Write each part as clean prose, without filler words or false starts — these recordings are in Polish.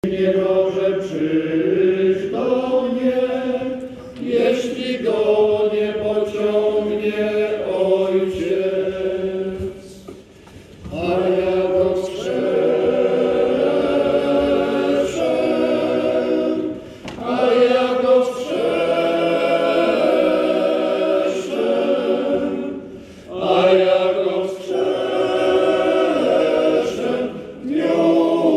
Nie może przyjść do mnie, jeśli go nie pociągnie Ojciec. A ja go wstrzeszę, a ja go wstrzeszę, a ja go wstrzeszę w dniu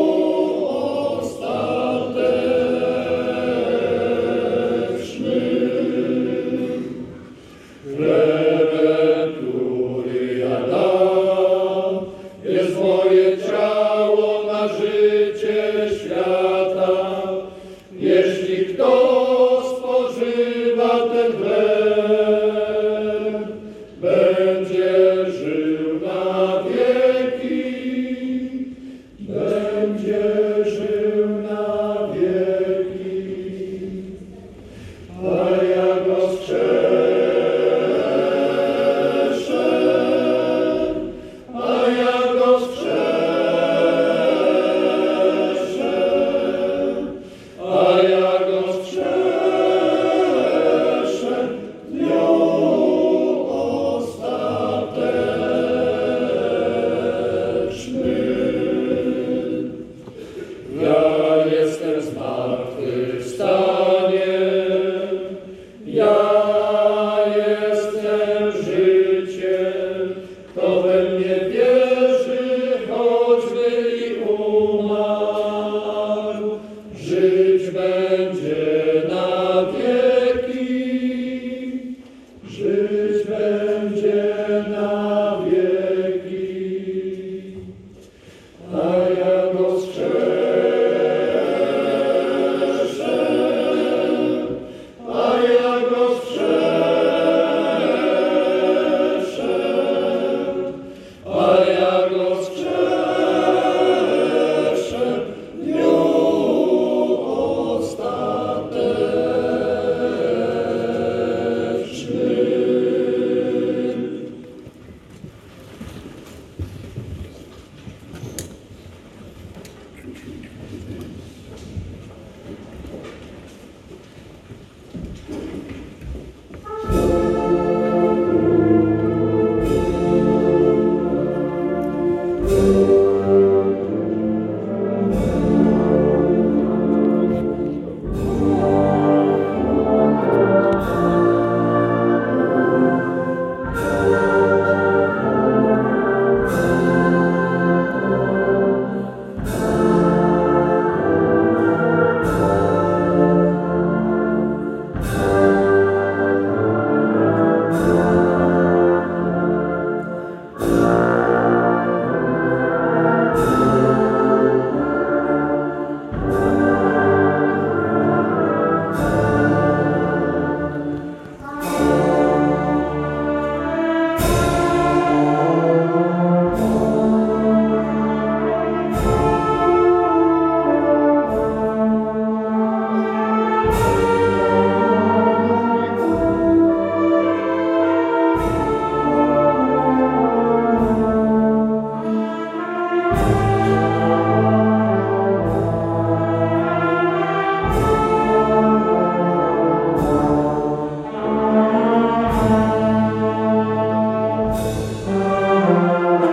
chlebem, który ja dam, jest moje ciało na życie świata. Jeśli kto spożywa ten chleb, będzie żył na wieki, będzie żył na wieki. A ja go Ja jestem zmartwychwstanie, ja jestem życiem, kto we mnie wierzy, choćby i umarł, żyć będzie na wieki, żyć będzie na wieki. A ja go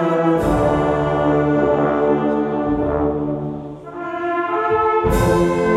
Thank you.